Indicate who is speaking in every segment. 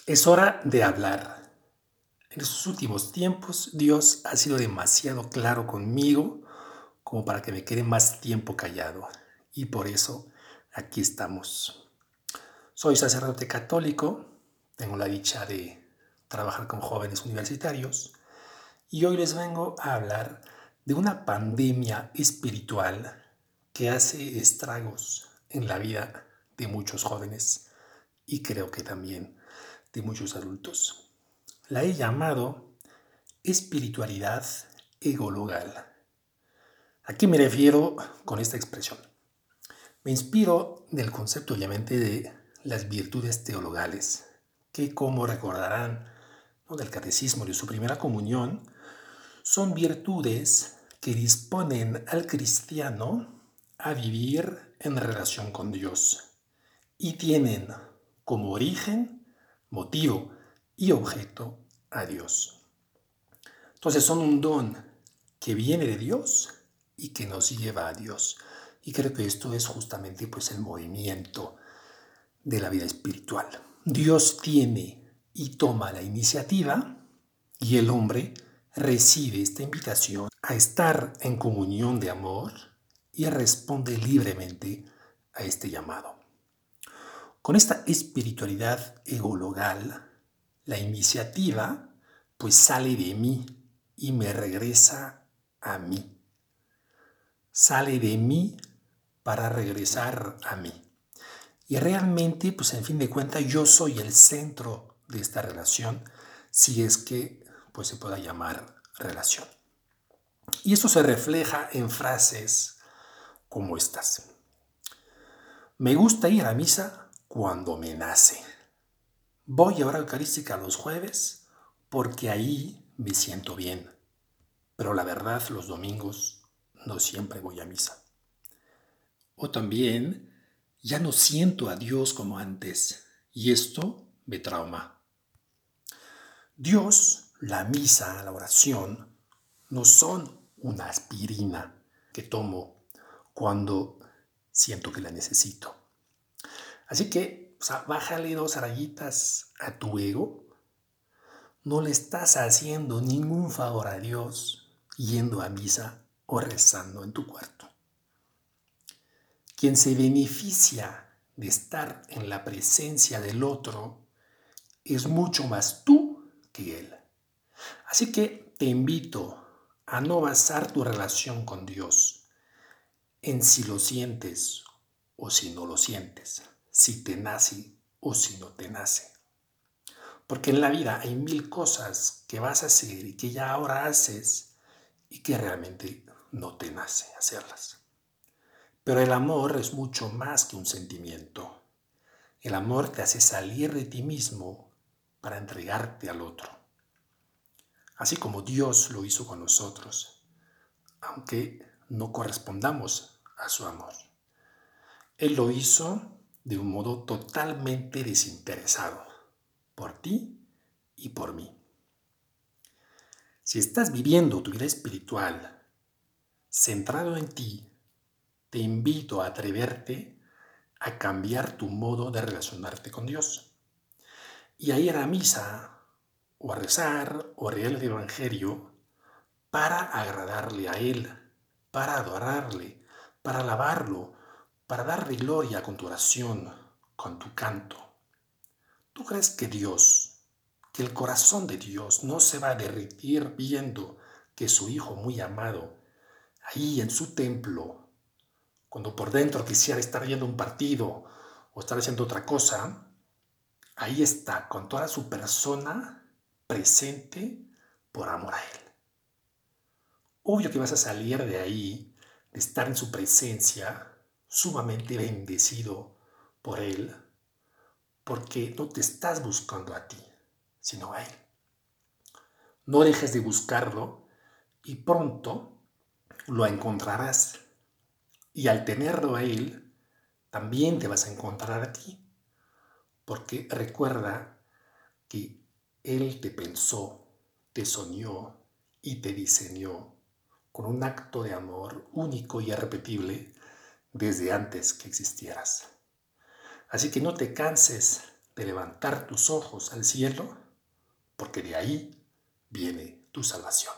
Speaker 1: Es hora de hablar. En estos últimos tiempos, Dios ha sido demasiado claro conmigo como para que me quede más tiempo callado. Y por eso aquí estamos. Soy sacerdote católico, tengo la dicha de trabajar con jóvenes universitarios y hoy les vengo a hablar de una pandemia espiritual que hace estragos en la vida de muchos jóvenes y creo que también de muchos adultos. La he llamado espiritualidad egologal. ¿A qué me refiero con esta expresión? Me inspiro del concepto obviamente de las virtudes teologales, que como recordarán, ¿no?, del catecismo de su primera comunión, son virtudes que disponen al cristiano a vivir en relación con Dios y tienen como origen, motivo y objeto a Dios. Entonces son un don que viene de Dios y que nos lleva a Dios. Y creo que esto es justamente pues el movimiento de la vida espiritual. Dios tiene y toma la iniciativa y el hombre recibe esta invitación a estar en comunión de amor y responde libremente a este llamado. Con esta espiritualidad egologal, la iniciativa pues sale de mí y me regresa a mí. Sale de mí para regresar a mí. Y realmente, pues en fin de cuentas, yo soy el centro de esta relación, si es que pues se pueda llamar relación. Y esto se refleja en frases como estas. Me gusta ir a misa cuando me nace. Voy a hora eucarística los jueves porque ahí me siento bien. Pero la verdad, los domingos no siempre voy a misa. O también, ya no siento a Dios como antes y esto me trauma. Dios, la misa, la oración, no son una aspirina que tomo cuando siento que la necesito. Así que, bájale 2 rayitas a tu ego. No le estás haciendo ningún favor a Dios yendo a misa o rezando en tu cuarto. Quien se beneficia de estar en la presencia del otro es mucho más tú que él. Así que te invito a no basar tu relación con Dios en si lo sientes o si no lo sientes, si te nace o si no te nace. Porque en la vida hay 1000 cosas que vas a hacer y que ya ahora haces y que realmente no te nace hacerlas. Pero el amor es mucho más que un sentimiento. El amor te hace salir de ti mismo para entregarte al otro. Así como Dios lo hizo con nosotros, aunque no correspondamos a su amor. Él lo hizo de un modo totalmente desinteresado, por ti y por mí. Si estás viviendo tu vida espiritual centrado en ti, te invito a atreverte a cambiar tu modo de relacionarte con Dios y a ir a misa o a rezar o a leer el Evangelio para agradarle a Él, para adorarle, para alabarlo, para darle gloria con tu oración, con tu canto. ¿Tú crees que Dios, que el corazón de Dios no se va a derretir viendo que su Hijo muy amado, ahí en su templo, cuando por dentro quisiera estar viendo un partido o estar haciendo otra cosa, ahí está con toda su persona presente por amor a Él? Obvio que vas a salir de ahí, de estar en su presencia, sumamente bendecido por Él, porque no te estás buscando a ti, sino a Él. No dejes de buscarlo y pronto lo encontrarás. Y al tenerlo a Él, también te vas a encontrar a ti, porque recuerda que Él te pensó, te soñó y te diseñó con un acto de amor único y irrepetible desde antes que existieras. Así que no te canses de levantar tus ojos al cielo, porque de ahí viene tu salvación.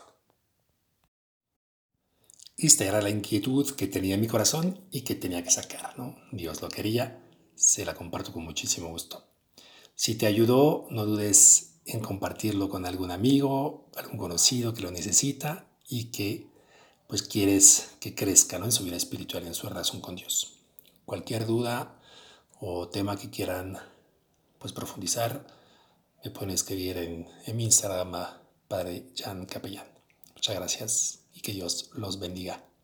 Speaker 1: Esta era la inquietud que tenía en mi corazón y que tenía que sacar, ¿no? Dios lo quería, se la comparto con muchísimo gusto. Si te ayudó, no dudes en compartirlo con algún amigo, algún conocido que lo necesita y que pues quieres que crezca, ¿no?, en su vida espiritual y en su relación con Dios. Cualquier duda o tema que quieran pues profundizar, me pueden escribir en mi Instagram, Padre Jan Capellán. Muchas gracias y que Dios los bendiga.